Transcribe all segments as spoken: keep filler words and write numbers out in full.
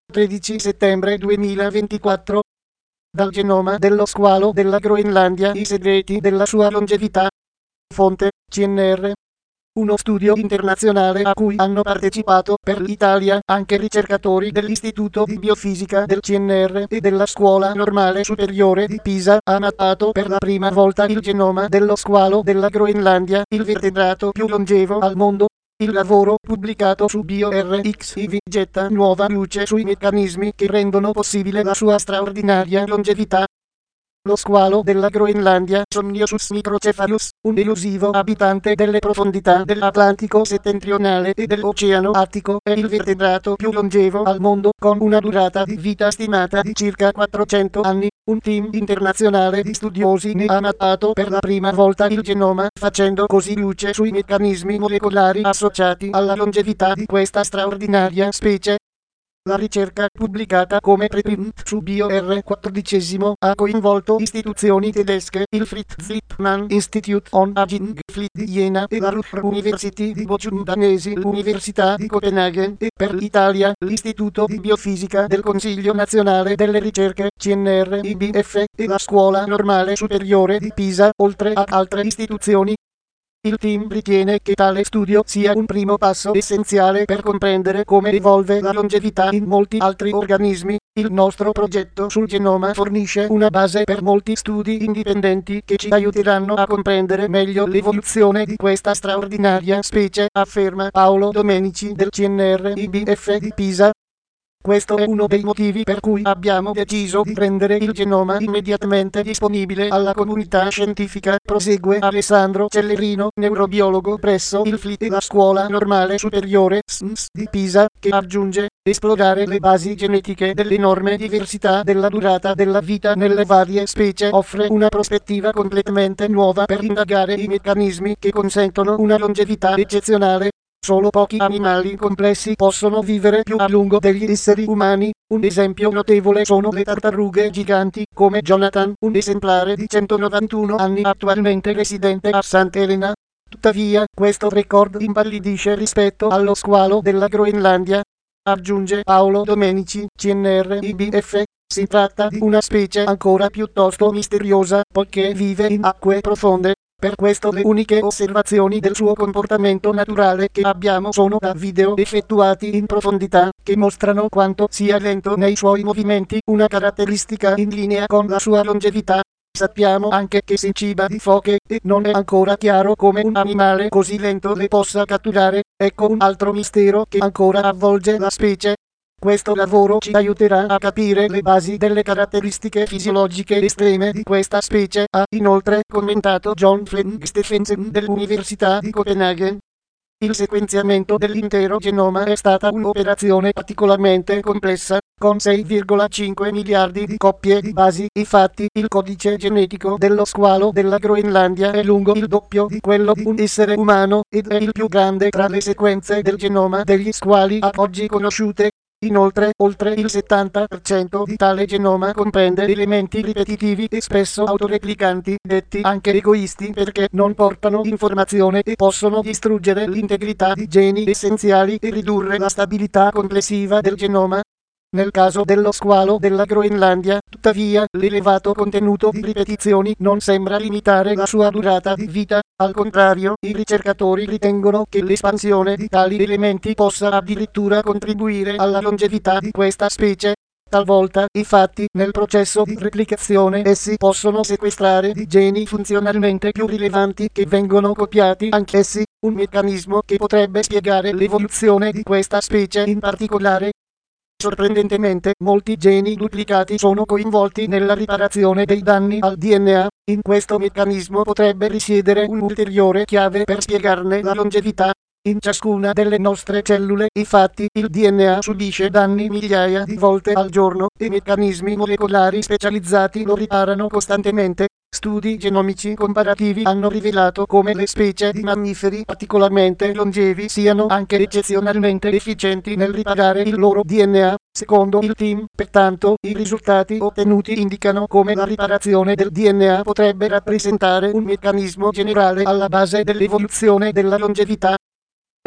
tredici settembre duemilaventiquattro. Dal genoma dello squalo della Groenlandia i segreti della sua longevità. Fonte: C N R. Uno studio internazionale a cui hanno partecipato per l'Italia anche ricercatori dell'Istituto di Biofisica del C N R e della Scuola Normale Superiore di Pisa ha mappato per la prima volta il genoma dello squalo della Groenlandia, il vertebrato più longevo al mondo. Il lavoro, pubblicato su BioRxiv, getta nuova luce sui meccanismi che rendono possibile la sua straordinaria longevità. Lo squalo della Groenlandia, Somniosus microcephalus, un elusivo abitante delle profondità dell'Atlantico settentrionale e dell'Oceano Attico, è il vertebrato più longevo al mondo, con una durata di vita stimata di circa quattrocento anni. Un team internazionale di studiosi ne ha mappato per la prima volta il genoma, facendo così luce sui meccanismi molecolari associati alla longevità di questa straordinaria specie. La ricerca, pubblicata come preprint su BioR quattordici, ha coinvolto istituzioni tedesche, il Fritz Lippmann Institute on Aging Fleet di Jena e la Ruhr University di Bochum danesi, l'Università di Copenaghen e, per l'Italia, l'Istituto di Biofisica del Consiglio Nazionale delle Ricerche, C N R I B F, e la Scuola Normale Superiore di Pisa, oltre ad altre istituzioni. Il team ritiene che tale studio sia un primo passo essenziale per comprendere come evolve la longevità in molti altri organismi. Il nostro progetto sul genoma fornisce una base per molti studi indipendenti che ci aiuteranno a comprendere meglio l'evoluzione di questa straordinaria specie, afferma Paolo Domenici del C N R I B F di Pisa. Questo è uno dei motivi per cui abbiamo deciso di rendere il genoma immediatamente disponibile alla comunità scientifica, prosegue Alessandro Cellerino, neurobiologo presso il F L I e la Scuola Normale Superiore S N S di Pisa, che aggiunge: esplorare le basi genetiche dell'enorme diversità della durata della vita nelle varie specie offre una prospettiva completamente nuova per indagare i meccanismi che consentono una longevità eccezionale. Solo pochi animali complessi possono vivere più a lungo degli esseri umani. Un esempio notevole sono le tartarughe giganti, come Jonathan, un esemplare di centonovantuno anni attualmente residente a Sant'Elena. Tuttavia, questo record impallidisce rispetto allo squalo della Groenlandia. Aggiunge Paolo Domenici, C N R I B F. Si tratta di una specie ancora piuttosto misteriosa, poiché vive in acque profonde. Per questo le uniche osservazioni del suo comportamento naturale che abbiamo sono da video effettuati in profondità, che mostrano quanto sia lento nei suoi movimenti, una caratteristica in linea con la sua longevità. Sappiamo anche che si ciba di foche, e non è ancora chiaro come un animale così lento le possa catturare. Ecco un altro mistero che ancora avvolge la specie. Questo lavoro ci aiuterà a capire le basi delle caratteristiche fisiologiche estreme di questa specie, ha inoltre commentato John Flemming Stephensen dell'Università di Copenaghen. Il sequenziamento dell'intero genoma è stata un'operazione particolarmente complessa, con sei virgola cinque miliardi di coppie di basi. Infatti, il codice genetico dello squalo della Groenlandia è lungo il doppio di quello di un essere umano, ed è il più grande tra le sequenze del genoma degli squali ad oggi conosciute. Inoltre, oltre il settanta per cento di tale genoma comprende elementi ripetitivi e spesso autoreplicanti, detti anche egoisti perché non portano informazione e possono distruggere l'integrità di geni essenziali e ridurre la stabilità complessiva del genoma. Nel caso dello squalo della Groenlandia, tuttavia, l'elevato contenuto di ripetizioni non sembra limitare la sua durata di vita. Al contrario, i ricercatori ritengono che l'espansione di tali elementi possa addirittura contribuire alla longevità di questa specie. Talvolta, infatti, nel processo di replicazione essi possono sequestrare i geni funzionalmente più rilevanti che vengono copiati anch'essi, un meccanismo che potrebbe spiegare l'evoluzione di questa specie in particolare. Sorprendentemente, molti geni duplicati sono coinvolti nella riparazione dei danni al D N A. In questo meccanismo potrebbe risiedere un'ulteriore chiave per spiegarne la longevità. In ciascuna delle nostre cellule, infatti, il D N A subisce danni migliaia di volte al giorno, e meccanismi molecolari specializzati lo riparano costantemente. Studi genomici comparativi hanno rivelato come le specie di mammiferi particolarmente longevi siano anche eccezionalmente efficienti nel riparare il loro D N A. Secondo il team, pertanto, i risultati ottenuti indicano come la riparazione del D N A potrebbe rappresentare un meccanismo generale alla base dell'evoluzione della longevità.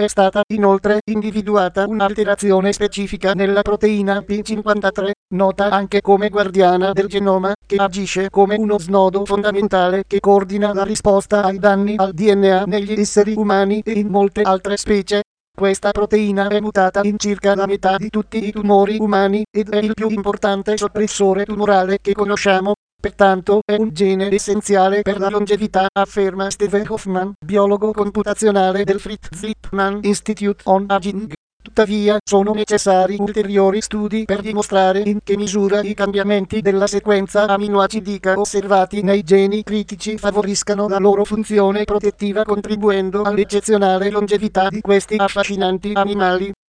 È stata inoltre individuata un'alterazione specifica nella proteina P cinquantatré, nota anche come guardiana del genoma, che agisce come uno snodo fondamentale che coordina la risposta ai danni al D N A negli esseri umani e in molte altre specie. Questa proteina è mutata in circa la metà di tutti i tumori umani ed è il più importante soppressore tumorale che conosciamo. Pertanto è un gene essenziale per la longevità, afferma Steve Hoffman, biologo computazionale del Fritz Lippmann Institute on Aging. Tuttavia, sono necessari ulteriori studi per dimostrare in che misura i cambiamenti della sequenza aminoacidica osservati nei geni critici favoriscano la loro funzione protettiva, contribuendo all'eccezionale longevità di questi affascinanti animali.